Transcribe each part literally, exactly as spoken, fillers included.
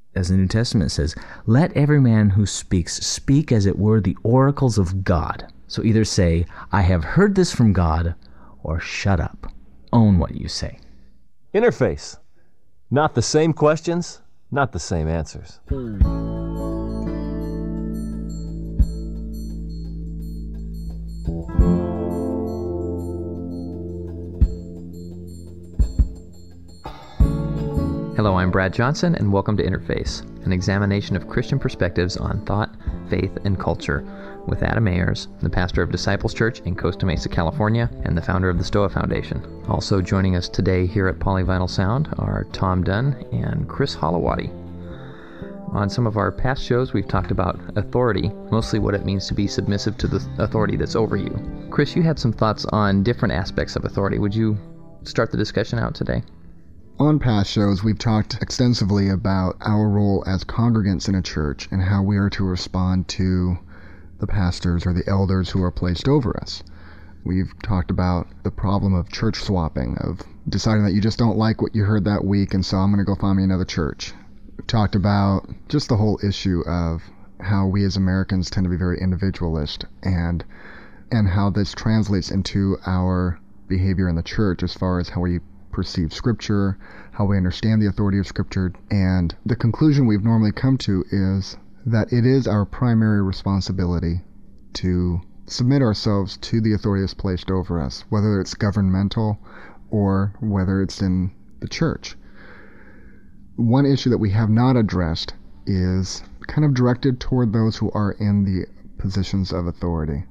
As the New Testament says, let every man who speaks speak as it were the oracles of God. So either say, I have heard this from God, or shut up. Own what you say. Interface. Not the same questions, not the same answers. Hello, I'm Brad Johnson, and welcome to Interface, an examination of Christian perspectives on thought, faith, and culture, with Adam Ayers, the pastor of Disciples Church in Costa Mesa, California, and the founder of the Stoa Foundation. Also joining us today here at Polyvinyl Sound are Tom Dunn and Chris Holowati. On some of our past shows, we've talked about authority, mostly what it means to be submissive to the authority that's over you. Chris, you had some thoughts on different aspects of authority. Would you start the discussion out today? On past shows, we've talked extensively about our role as congregants in a church and how we are to respond to the pastors or the elders who are placed over us. We've talked about the problem of church swapping, of deciding that you just don't like what you heard that week, and so I'm going to go find me another church. We've talked about just the whole issue of how we as Americans tend to be very individualist, and and how this translates into our behavior in the church as far as how we perceive Scripture, how we understand the authority of Scripture, and the conclusion we've normally come to is that it is our primary responsibility to submit ourselves to the authority that's placed over us, whether it's governmental or whether it's in the church. One issue that we have not addressed is kind of directed toward those who are in the positions of authority.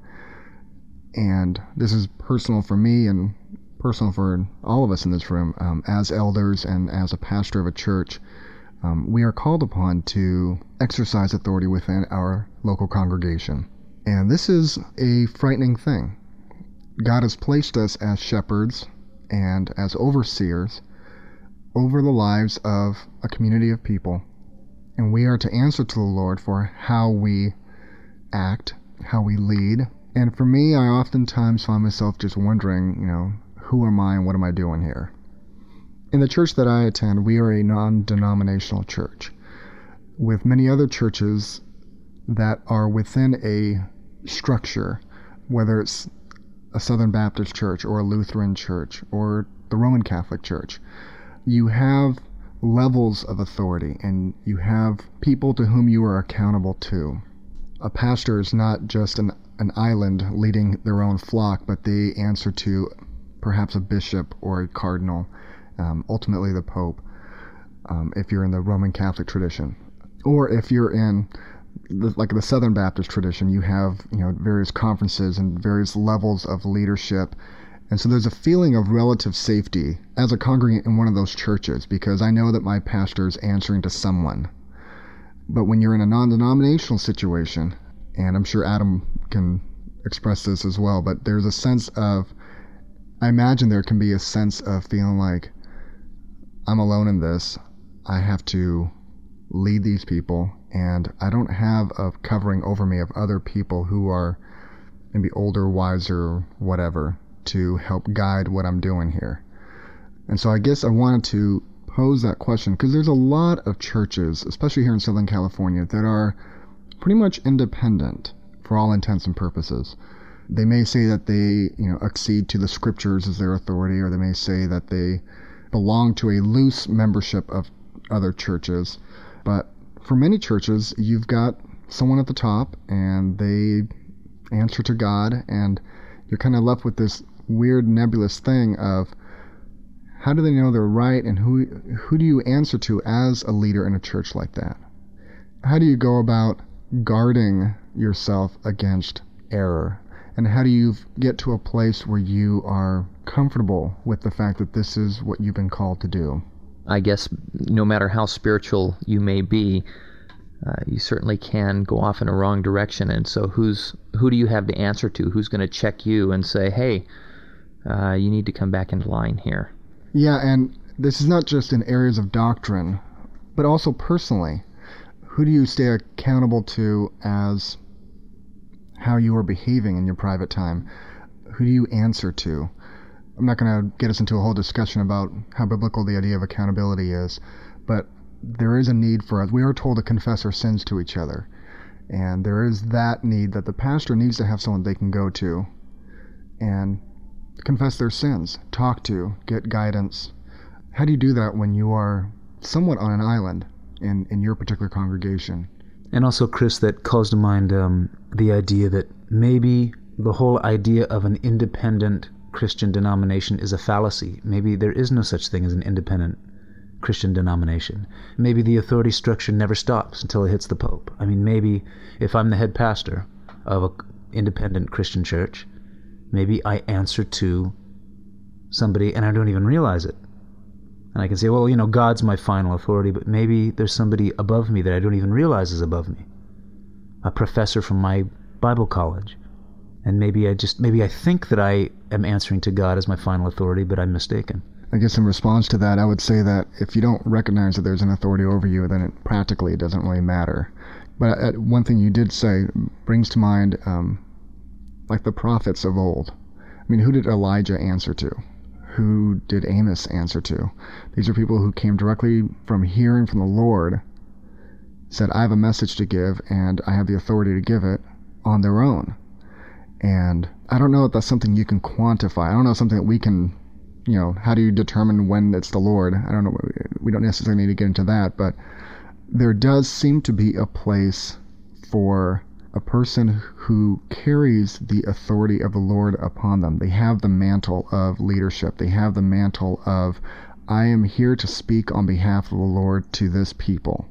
And this is personal for me and personal for all of us in this room. Um, as elders and as a pastor of a church, um, we are called upon to exercise authority within our local congregation. And this is a frightening thing. God has placed us as shepherds and as overseers over the lives of a community of people. And we are to answer to the Lord for how we act, how we lead. And for me, I oftentimes find myself just wondering, you know, who am I and what am I doing here? In the church that I attend, we are a non-denominational church, with many other churches that are within a structure, whether it's a Southern Baptist church or a Lutheran church or the Roman Catholic Church. You have levels of authority, and you have people to whom you are accountable to. A pastor is not just an, an island leading their own flock, but they answer to perhaps a bishop or a cardinal, um, ultimately the Pope, um, if you're in the Roman Catholic tradition. Or if you're in the, like the Southern Baptist tradition, you have, you know, various conferences and various levels of leadership. And so there's a feeling of relative safety as a congregant in one of those churches, because I know that my pastor is answering to someone. But when you're in a non-denominational situation, and I'm sure Adam can express this as well, but there's a sense of, I imagine there can be a sense of feeling like I'm alone in this. I have to lead these people, and I don't have a covering over me of other people who are maybe older, wiser, whatever, to help guide what I'm doing here. And so I guess I wanted to pose that question, because there's a lot of churches, especially here in Southern California, that are pretty much independent for all intents and purposes. They may say that they, you know, accede to the Scriptures as their authority, or they may say that they belong to a loose membership of other churches. But for many churches, you've got someone at the top, and they answer to God, and you're kind of left with this weird nebulous thing of, how do they know they're right, and who who do you answer to as a leader in a church like that? How do you go about guarding yourself against error? And how do you get to a place where you are comfortable with the fact that this is what you've been called to do? I guess no matter how spiritual you may be, uh, you certainly can go off in a wrong direction. And so who's who do you have to answer to? Who's going to check you and say, hey, uh, you need to come back into line here? Yeah, and this is not just in areas of doctrine, but also personally. Who do you stay accountable to as how you are behaving in your private time? Who do you answer to? I'm not going to get us into a whole discussion about how biblical the idea of accountability is, but there is a need for us. We are told to confess our sins to each other. And there is that need that the pastor needs to have someone they can go to and confess their sins, talk to, get guidance. How do you do that when you are somewhat on an island in, in your particular congregation? And also, Chris, that calls to mind um, the idea that maybe the whole idea of an independent Christian denomination is a fallacy. Maybe there is no such thing as an independent Christian denomination. Maybe the authority structure never stops until it hits the Pope. I mean, maybe if I'm the head pastor of an independent Christian church, maybe I answer to somebody and I don't even realize it. And I can say, well, you know, God's my final authority, but maybe there's somebody above me that I don't even realize is above me. A professor from my Bible college. And maybe I just, maybe I think that I am answering to God as my final authority, but I'm mistaken. I guess in response to that, I would say that if you don't recognize that there's an authority over you, then it practically it doesn't really matter. But uh, one thing you did say brings to mind, um, like the prophets of old. I mean, who did Elijah answer to? Who did Amos answer to? These are people who came directly from hearing from the Lord, said, I have a message to give, and I have the authority to give it on their own. And I don't know if that's something you can quantify. I don't know if something that we can, you know, how do you determine when it's the Lord? I don't know. We don't necessarily need to get into that, but there does seem to be a place for a person who carries the authority of the Lord upon them. They have the mantle of leadership. They have the mantle of, I am here to speak on behalf of the Lord to this people.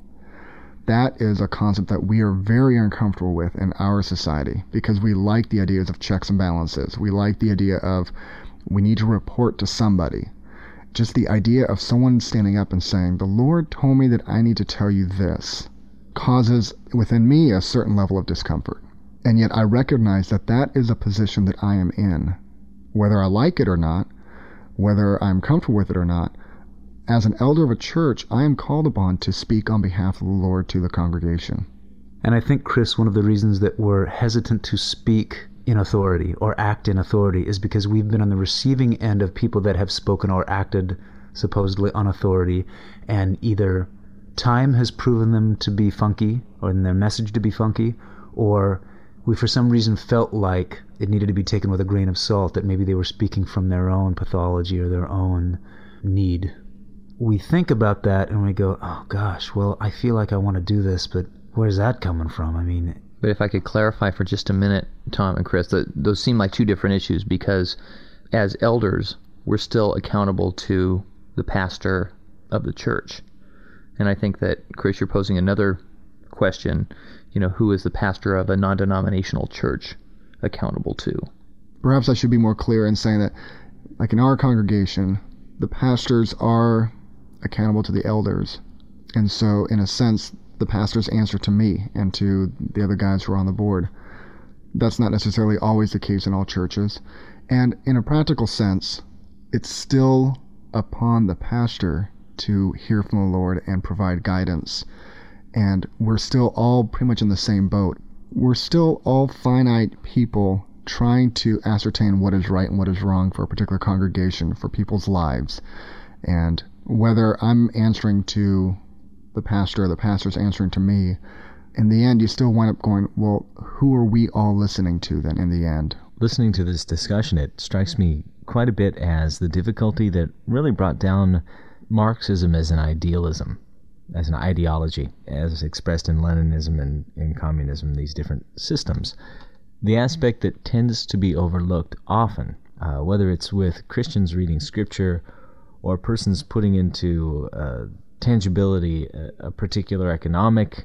That is a concept that we are very uncomfortable with in our society because we like the ideas of checks and balances. We like the idea of we need to report to somebody. Just the idea of someone standing up and saying, the Lord told me that I need to tell you this, causes within me a certain level of discomfort. And yet I recognize that that is a position that I am in. Whether I like it or not, whether I'm comfortable with it or not, as an elder of a church, I am called upon to speak on behalf of the Lord to the congregation. And I think, Chris, one of the reasons that we're hesitant to speak in authority or act in authority is because we've been on the receiving end of people that have spoken or acted supposedly on authority, and either time has proven them to be funky, or in their message to be funky, or we for some reason felt like it needed to be taken with a grain of salt, that maybe they were speaking from their own pathology or their own need. We think about that and we go, oh gosh, well, I feel like I want to do this, but where's that coming from? I mean... But if I could clarify for just a minute, Tom and Chris, that those seem like two different issues, because as elders, we're still accountable to the pastor of the church. And I think that, Chris, you're posing another question, you know, who is the pastor of a non-denominational church accountable to? Perhaps I should be more clear in saying that, like in our congregation, the pastors are accountable to the elders. And so, in a sense, the pastors answer to me and to the other guys who are on the board. That's not necessarily always the case in all churches. And in a practical sense, it's still upon the pastor to hear from the Lord and provide guidance. And we're still all pretty much in the same boat. We're still all finite people trying to ascertain what is right and what is wrong for a particular congregation, for people's lives. And whether I'm answering to the pastor or the pastor's answering to me, in the end you still wind up going, well, who are we all listening to then in the end? Listening to this discussion, it strikes me quite a bit as the difficulty that really brought down Marxism as an idealism, as an ideology, as expressed in Leninism and in communism, these different systems. The aspect that tends to be overlooked often, uh, whether it's with Christians reading scripture or persons putting into uh, tangibility a, a particular economic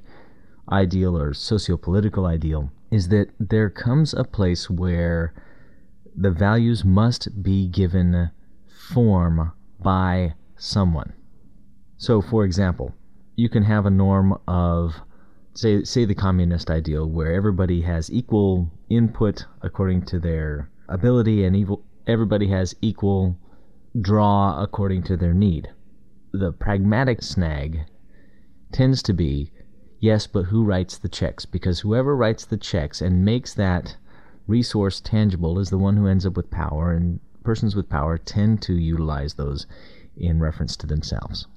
ideal or socio-political ideal, is that there comes a place where the values must be given form by someone. So, for example, you can have a norm of, say, say the communist ideal, where everybody has equal input according to their ability and evil, everybody has equal draw according to their need. The pragmatic snag tends to be, yes, but who writes the checks? Because whoever writes the checks and makes that resource tangible is the one who ends up with power, and persons with power tend to utilize those in reference to themselves.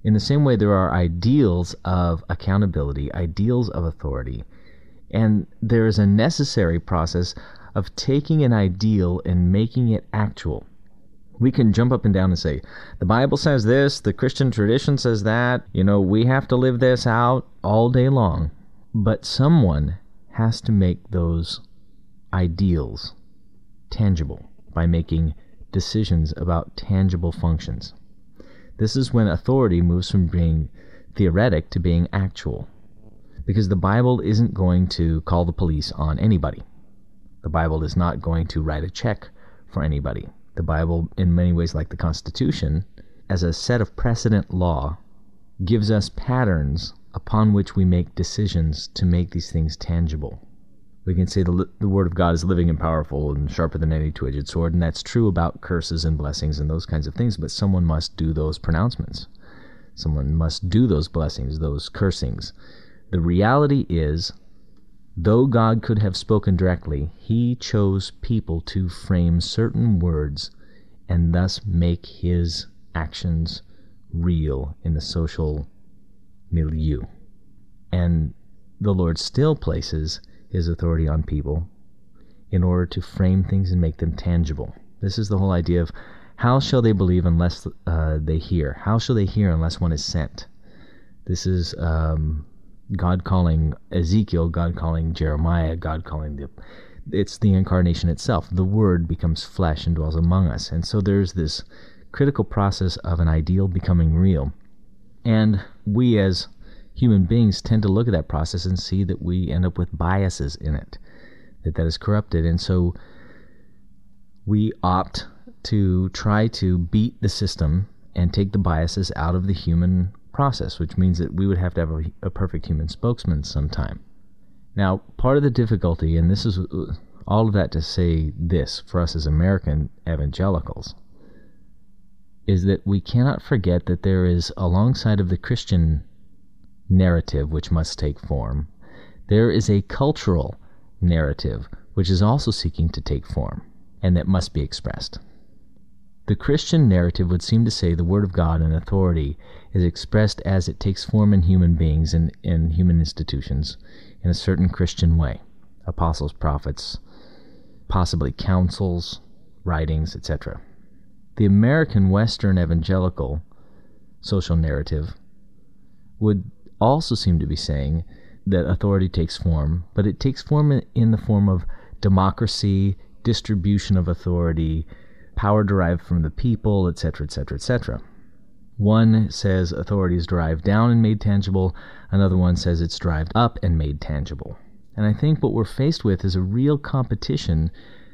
In the same way, there are ideals of accountability, ideals of authority, and there is a necessary process of taking an ideal and making it actual. We can jump up and down and say, the Bible says this, the Christian tradition says that, you know, we have to live this out all day long. But someone has to make those ideals tangible by making decisions about tangible functions. This is when authority moves from being theoretic to being actual. Because the Bible isn't going to call the police on anybody. The Bible is not going to write a check for anybody. The Bible, in many ways like the Constitution, as a set of precedent law, gives us patterns upon which we make decisions to make these things tangible. We can say the, the Word of God is living and powerful and sharper than any two-edged sword, and that's true about curses and blessings and those kinds of things, but someone must do those pronouncements. Someone must do those blessings, those cursings. The reality is, though God could have spoken directly, he chose people to frame certain words and thus make his actions real in the social milieu. And the Lord still places his authority on people in order to frame things and make them tangible. This is the whole idea of how shall they believe unless uh, they hear? How shall they hear unless one is sent? This is um, God calling Ezekiel, God calling Jeremiah, God calling the... It's the incarnation itself. The Word becomes flesh and dwells among us. And so there's this critical process of an ideal becoming real. And we as human beings tend to look at that process and see that we end up with biases in it, that that is corrupted. And so we opt to try to beat the system and take the biases out of the human process, which means that we would have to have a, a perfect human spokesman sometime. Now, part of the difficulty, and this is all of that to say this for us as American evangelicals, is that we cannot forget that there is, alongside of the Christian narrative which must take form, there is a cultural narrative which is also seeking to take form, and that must be expressed. The Christian narrative would seem to say the Word of God and authority is expressed as it takes form in human beings and in human institutions in a certain Christian way. Apostles, prophets, possibly councils, writings, et cetera. The American Western evangelical social narrative would also seem to be saying that authority takes form, but it takes form in the form of democracy, distribution of authority, power derived from the people, et cetera, et cetera, et cetera. One says authority is derived down and made tangible. Another one says it's derived up and made tangible. And I think what we're faced with is a real competition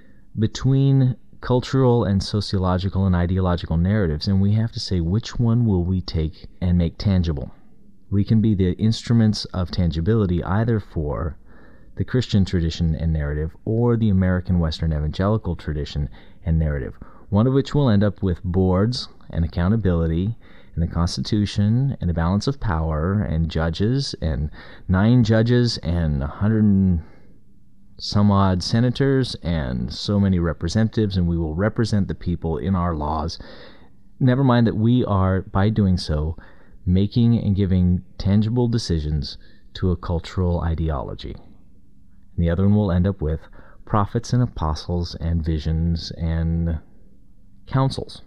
between cultural and sociological and ideological narratives, and we have to say which one will we take and make tangible. We can be the instruments of tangibility either for the Christian tradition and narrative or the American Western evangelical tradition and narrative, one of which will end up with boards and accountability and the Constitution and a balance of power and judges and nine judges and a hundred and some odd senators and so many representatives, and we will represent the people in our laws. Never mind that we are, by doing so, making and giving tangible decisions to a cultural ideology. And the other one will end up with prophets and apostles and visions and councils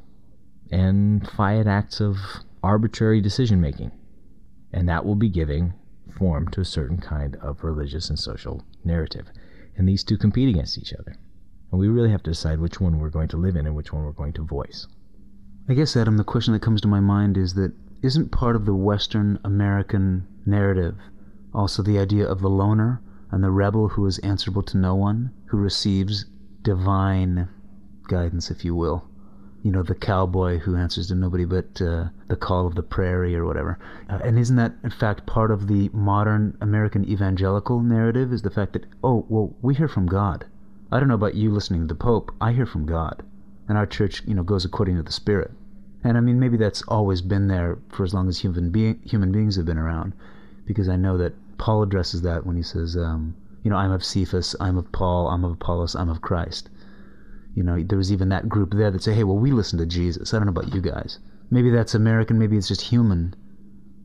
and fiat acts of arbitrary decision-making. And that will be giving form to a certain kind of religious and social narrative. And these two compete against each other. And we really have to decide which one we're going to live in and which one we're going to voice. I guess, Adam, the question that comes to my mind is that isn't part of the Western American narrative also the idea of the loner and the rebel who is answerable to no one, who receives divine guidance, if you will? You know, the cowboy who answers to nobody but uh, the call of the prairie or whatever. Uh, and isn't that, in fact, part of the modern American evangelical narrative, is the fact that, oh, well, we hear from God. I don't know about you listening to the Pope. I hear from God. And our church, you know, goes according to the Spirit. And I mean, maybe that's always been there for as long as human, be- human beings have been around, because I know that Paul addresses that when he says, um, you know, I'm of Cephas, I'm of Paul, I'm of Apollos, I'm of Christ. You know, there was even that group there that say, hey, well, we listen to Jesus. I don't know about you guys. Maybe that's American, maybe it's just human,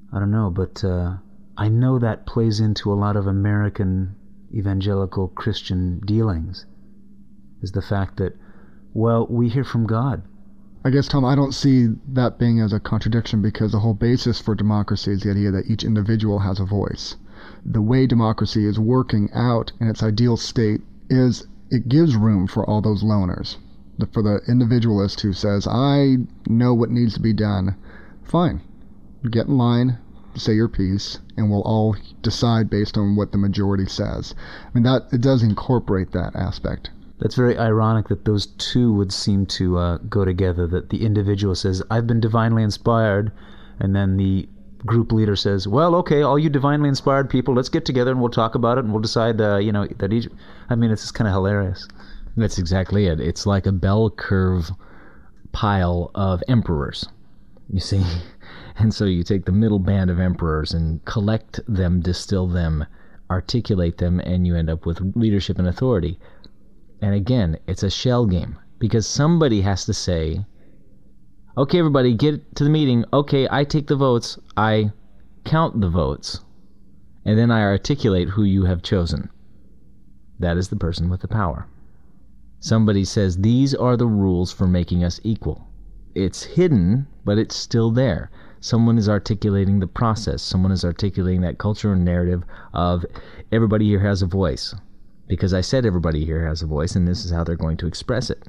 I don't know, but uh, I know that plays into a lot of American evangelical Christian dealings, is the fact that, well, we hear from God. I guess, Tom, I don't see that being as a contradiction, because the whole basis for democracy is the idea that each individual has a voice. The way democracy is working out in its ideal state is it gives room for all those loners. The, for the individualist who says, I know what needs to be done, fine. Get in line, say your piece, and we'll all decide based on what the majority says. I mean, that it does incorporate that aspect. That's very ironic that those two would seem to uh, go together, that the individual says, I've been divinely inspired, and then the group leader says, well, okay, all you divinely inspired people, let's get together and we'll talk about it and we'll decide, uh, you know, that each... I mean, it's just kind of hilarious. That's exactly it. It's like a bell curve pile of emperors, you see. And so you take the middle band of emperors and collect them, distill them, articulate them, and you end up with leadership and authority. And again, it's a shell game, because somebody has to say, okay, everybody, get to the meeting. Okay, I take the votes. I count the votes. And then I articulate who you have chosen. That is the person with the power. Somebody says, these are the rules for making us equal. It's hidden, but it's still there. Someone is articulating the process. Someone is articulating that culture and narrative of everybody here has a voice. Because I said everybody here has a voice, and this is how they're going to express it.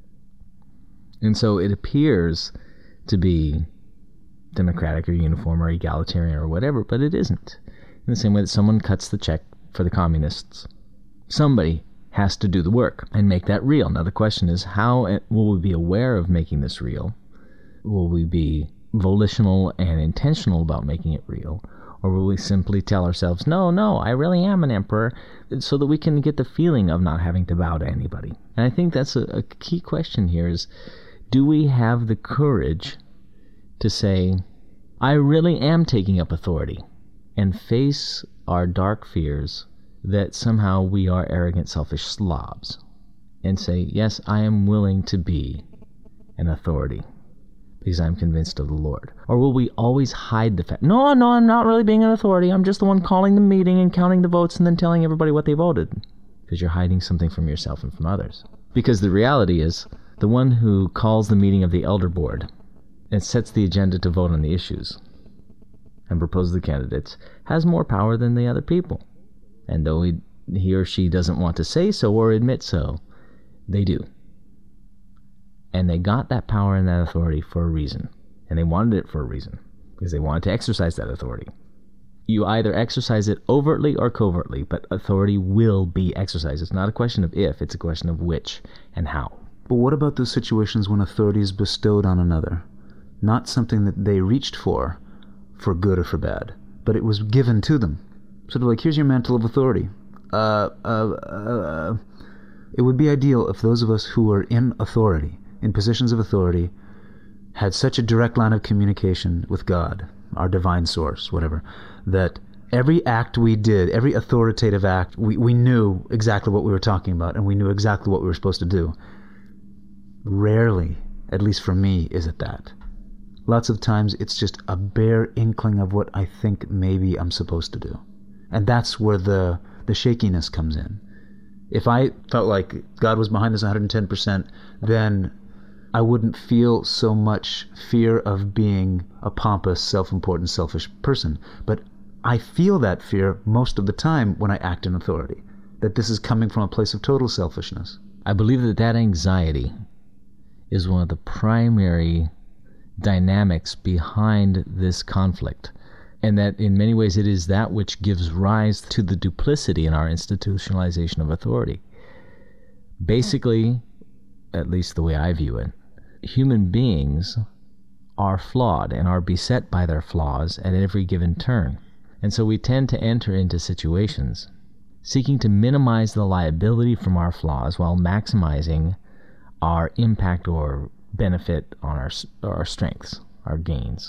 And so it appears to be democratic or uniform or egalitarian or whatever, but it isn't. In the same way that someone cuts the check for the communists, somebody has to do the work and make that real. Now the question is, how will we be aware of making this real? Will we be volitional and intentional about making it real? Or will we simply tell ourselves, no, no, I really am an emperor, so that we can get the feeling of not having to bow to anybody? And I think that's a, a key question here is, do we have the courage to say, I really am taking up authority, and face our dark fears that somehow we are arrogant, selfish slobs, and say, yes, I am willing to be an authority because I'm convinced of the Lord? Or will we always hide the fact, no, no, I'm not really being an authority, I'm just the one calling the meeting and counting the votes and then telling everybody what they voted? Because you're hiding something from yourself and from others. Because the reality is, the one who calls the meeting of the elder board and sets the agenda to vote on the issues and propose the candidates has more power than the other people. And though he, he or she doesn't want to say so or admit so, they do. And they got that power and that authority for a reason. And they wanted it for a reason, because they wanted to exercise that authority. You either exercise it overtly or covertly, but authority will be exercised. It's not a question of if, it's a question of which and how. But what about those situations when authority is bestowed on another? Not something that they reached for, for good or for bad, but it was given to them. Sort of like, here's your mantle of authority. Uh, uh, uh, it would be ideal if those of us who are in authority, in positions of authority, had such a direct line of communication with God, our divine source, whatever, that every act we did, every authoritative act, we, we knew exactly what we were talking about, and we knew exactly what we were supposed to do. Rarely, at least for me, is it that. Lots of times it's just a bare inkling of what I think maybe I'm supposed to do. And that's where the, the shakiness comes in. If I felt like God was behind this one hundred ten percent, then I wouldn't feel so much fear of being a pompous, self-important, selfish person. But I feel that fear most of the time when I act in authority, that this is coming from a place of total selfishness. I believe that that anxiety is one of the primary dynamics behind this conflict, and that in many ways it is that which gives rise to the duplicity in our institutionalization of authority. Basically, at least the way I view it, human beings are flawed and are beset by their flaws at every given turn. And so we tend to enter into situations seeking to minimize the liability from our flaws while maximizing our impact or benefit on our our strengths, our gains.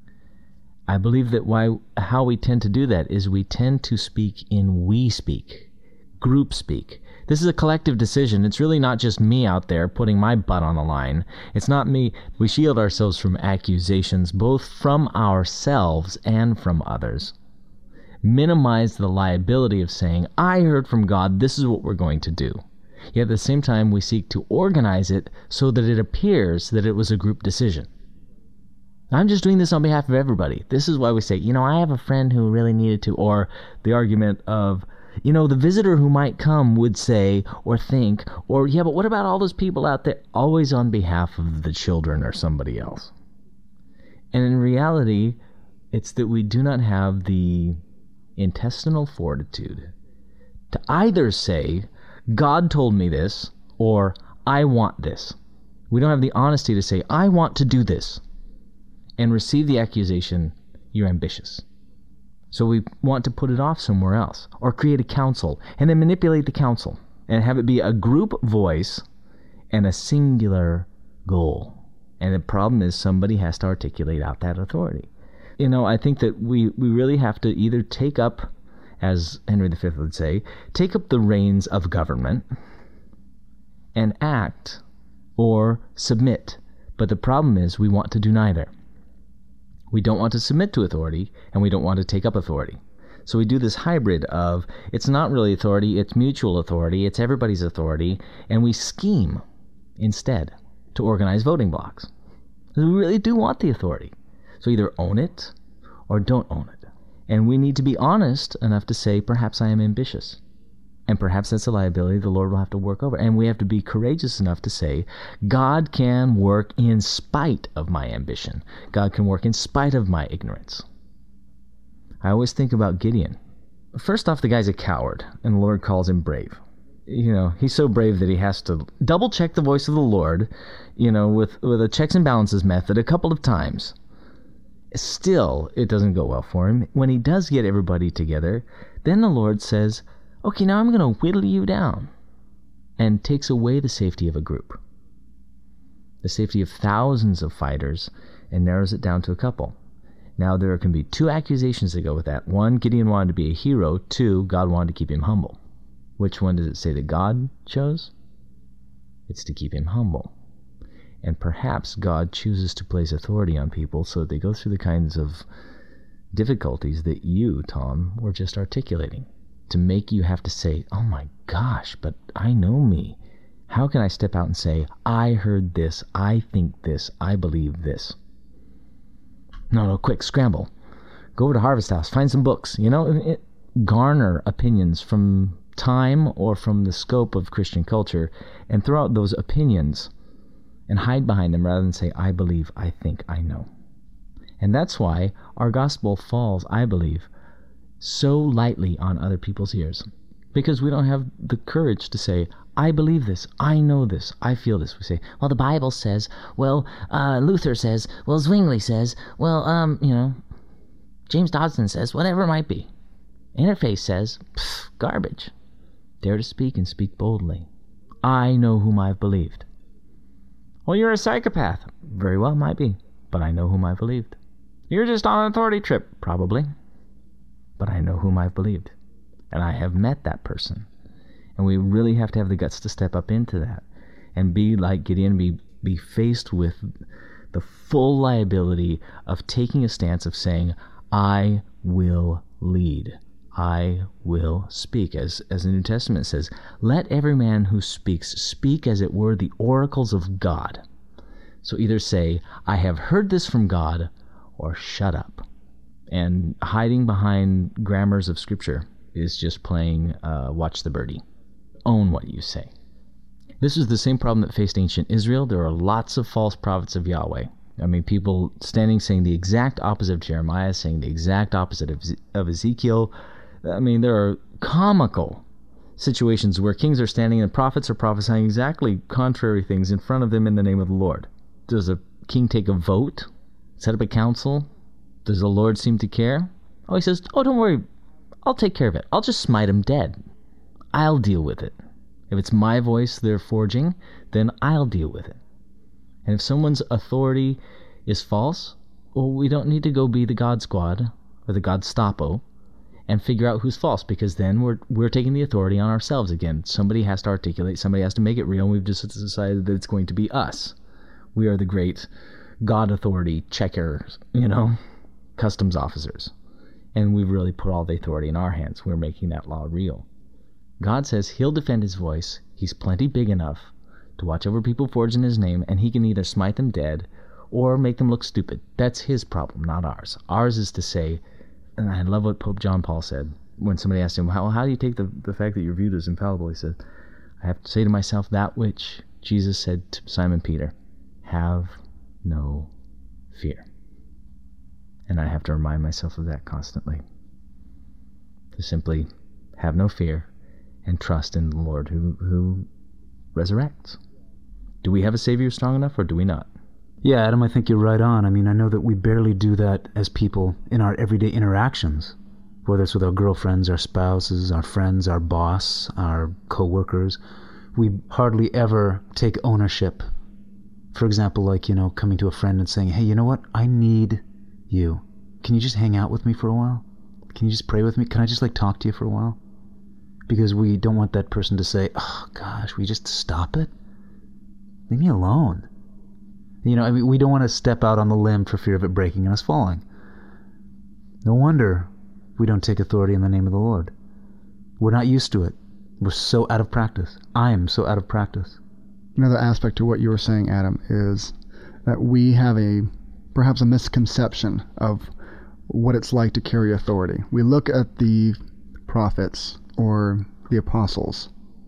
I believe that why how we tend to do that is we tend to speak in we speak, group speak. This is a collective decision. It's really not just me out there putting my butt on the line. It's not me. We shield ourselves from accusations, both from ourselves and from others. Minimize the liability of saying, I heard from God, this is what we're going to do. Yet at the same time, we seek to organize it so that it appears that it was a group decision. I'm just doing this on behalf of everybody. This is why we say, you know, I have a friend who really needed to, or the argument of, you know, the visitor who might come would say or think, or, yeah, but what about all those people out there? Always on behalf of the children or somebody else. And in reality, it's that we do not have the intestinal fortitude to either say, God told me this, or I want this. We don't have the honesty to say, I want to do this, and receive the accusation, you're ambitious. So we want to put it off somewhere else, or create a council, and then manipulate the council, and have it be a group voice and a singular goal. And the problem is somebody has to articulate out that authority. You know, I think that we, we really have to either take up, as Henry the Fifth would say, take up the reins of government and act, or submit. But the problem is we want to do neither. We don't want to submit to authority, and we don't want to take up authority. So we do this hybrid of, it's not really authority, it's mutual authority, it's everybody's authority, and we scheme instead to organize voting blocks. We really do want the authority. So either own it or don't own it. And we need to be honest enough to say, perhaps I am ambitious. And perhaps that's a liability the Lord will have to work over. And we have to be courageous enough to say, God can work in spite of my ambition. God can work in spite of my ignorance. I always think about Gideon. First off, the guy's a coward, and the Lord calls him brave. You know, he's so brave that he has to double check the voice of the Lord, you know, with, with a checks and balances method a couple of times. Still, it doesn't go well for him. When he does get everybody together, then the Lord says, okay, now I'm going to whittle you down, and takes away the safety of a group, the safety of thousands of fighters, and narrows it down to a couple. Now, there can be two accusations that go with that. One, Gideon wanted to be a hero. Two, God wanted to keep him humble. Which one does it say that God chose? It's to keep him humble. And perhaps God chooses to place authority on people so that they go through the kinds of difficulties that you, Tom, were just articulating, to make you have to say, oh my gosh, but I know me. How can I step out and say, I heard this, I think this, I believe this? No, no, quick, scramble. Go over to Harvest House, find some books, you know, it, garner opinions from time or from the scope of Christian culture, and throw out those opinions and hide behind them rather than say, I believe, I think, I know. And that's why our gospel falls, I believe, so lightly on other people's ears. Because we don't have the courage to say, I believe this, I know this, I feel this. We say, well, the Bible says, well, uh, Luther says, well, Zwingli says, well, um, you know, James Dodson says, whatever it might be. Interface says, pff, garbage. Dare to speak and speak boldly. I know whom I've believed. Well, you're a psychopath. Very well, might be, but I know whom I've believed. You're just on an authority trip. Probably. But I know whom I've believed. And I have met that person. And we really have to have the guts to step up into that. And be like Gideon, be, be faced with the full liability of taking a stance of saying, I will lead. I will speak. As, as the New Testament says, let every man who speaks speak as it were the oracles of God. So either say, I have heard this from God, or shut up. And hiding behind grammars of Scripture is just playing uh, watch the birdie. Own what you say. This is the same problem that faced ancient Israel. There are lots of false prophets of Yahweh. I mean, people standing saying the exact opposite of Jeremiah, saying the exact opposite of, of Ezekiel. I mean, there are comical situations where kings are standing and prophets are prophesying exactly contrary things in front of them in the name of the Lord. Does a king take a vote? Set up a council? Does the Lord seem to care? Oh, he says, oh, don't worry. I'll take care of it. I'll just smite him dead. I'll deal with it. If it's my voice they're forging, then I'll deal with it. And if someone's authority is false, well, we don't need to go be the God Squad or the God Stapo and figure out who's false, because then we're we're taking the authority on ourselves again. Somebody has to articulate, somebody has to make it real, and we've just decided that it's going to be us. We are the great God authority checkers, you know, customs officers. And we've really put all the authority in our hands. We're making that law real. God says he'll defend his voice. He's plenty big enough to watch over people forged in his name, and he can either smite them dead or make them look stupid. That's his problem, not ours. Ours is to say, and I love what Pope John Paul said when somebody asked him, how, how do you take the, the fact that you're viewed as infallible? He said, I have to say to myself that which Jesus said to Simon Peter, have no fear. And I have to remind myself of that constantly. To simply have no fear and trust in the Lord who, who resurrects. Do we have a Savior strong enough, or do we not? Yeah, Adam, I think you're right on. I mean, I know that we barely do that as people in our everyday interactions, whether it's with our girlfriends, our spouses, our friends, our boss, our co-workers. We hardly ever take ownership. For example, like, you know, coming to a friend and saying, hey, you know what? I need you. Can you just hang out with me for a while? Can you just pray with me? Can I just, like, talk to you for a while? Because we don't want that person to say, oh, gosh, will you just stop it? Leave me alone. You know, I mean, we don't want to step out on the limb for fear of it breaking and us falling. No wonder we don't take authority in the name of the Lord. We're not used to it. We're so out of practice. I am so out of practice. Another aspect to what you were saying, Adam, is that we have a perhaps a misconception of what it's like to carry authority. We look at the prophets or the apostles,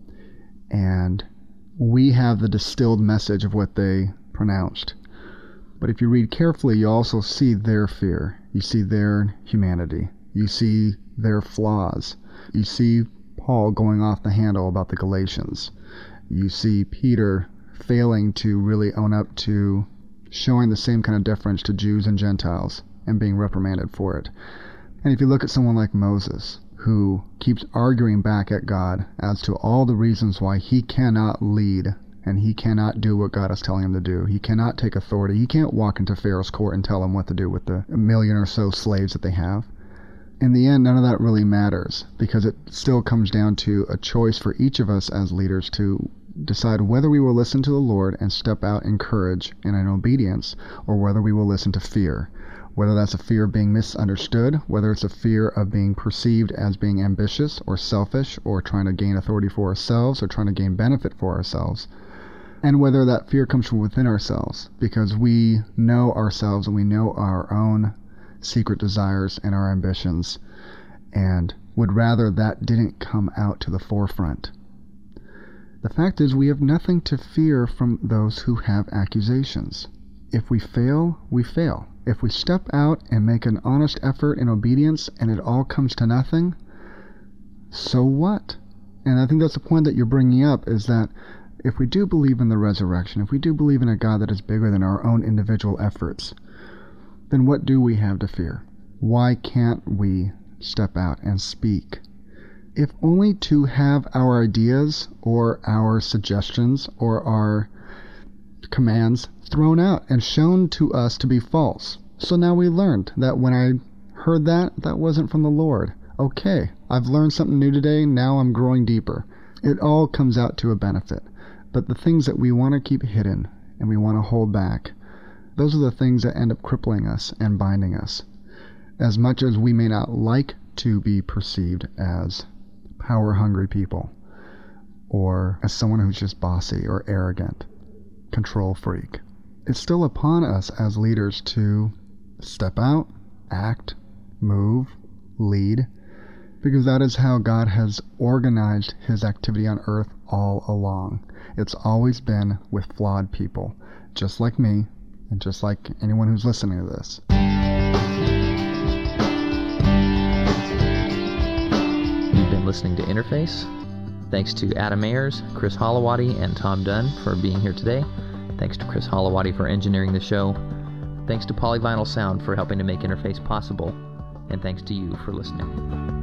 and we have the distilled message of what they pronounced. But if you read carefully, you also see their fear. You see their humanity. You see their flaws. You see Paul going off the handle about the Galatians. You see Peter failing to really own up to showing the same kind of deference to Jews and Gentiles and being reprimanded for it. And if you look at someone like Moses, who keeps arguing back at God as to all the reasons why he cannot lead and he cannot do what God is telling him to do. He cannot take authority. He can't walk into Pharaoh's court and tell him what to do with the million or so slaves that they have. In the end, none of that really matters, because it still comes down to a choice for each of us as leaders to decide whether we will listen to the Lord and step out in courage and in obedience, or whether we will listen to fear. Whether that's a fear of being misunderstood, whether it's a fear of being perceived as being ambitious or selfish or trying to gain authority for ourselves or trying to gain benefit for ourselves. And whether that fear comes from within ourselves, because we know ourselves and we know our own secret desires and our ambitions, and would rather that didn't come out to the forefront. The fact is, we have nothing to fear from those who have accusations. If we fail, we fail. If we step out and make an honest effort in obedience and it all comes to nothing, so what? And I think that's the point that you're bringing up, is that if we do believe in the resurrection, if we do believe in a God that is bigger than our own individual efforts, then what do we have to fear? Why can't we step out and speak? If only to have our ideas or our suggestions or our commands thrown out and shown to us to be false. So now we learned that when I heard that, that wasn't from the Lord. Okay, I've learned something new today, now I'm growing deeper. It all comes out to a benefit. But the things that we want to keep hidden and we want to hold back, those are the things that end up crippling us and binding us. As much as we may not like to be perceived as power-hungry people, or as someone who's just bossy or arrogant, control freak, it's still upon us as leaders to step out, act, move, lead, because that is how God has organized his activity on earth all along. It's always been with flawed people, just like me, and just like anyone who's listening to this. You've been listening to Interface. Thanks to Adam Ayers, Chris Holowati, and Tom Dunn for being here today. Thanks to Chris Holowati for engineering the show. Thanks to Polyvinyl Sound for helping to make Interface possible. And thanks to you for listening.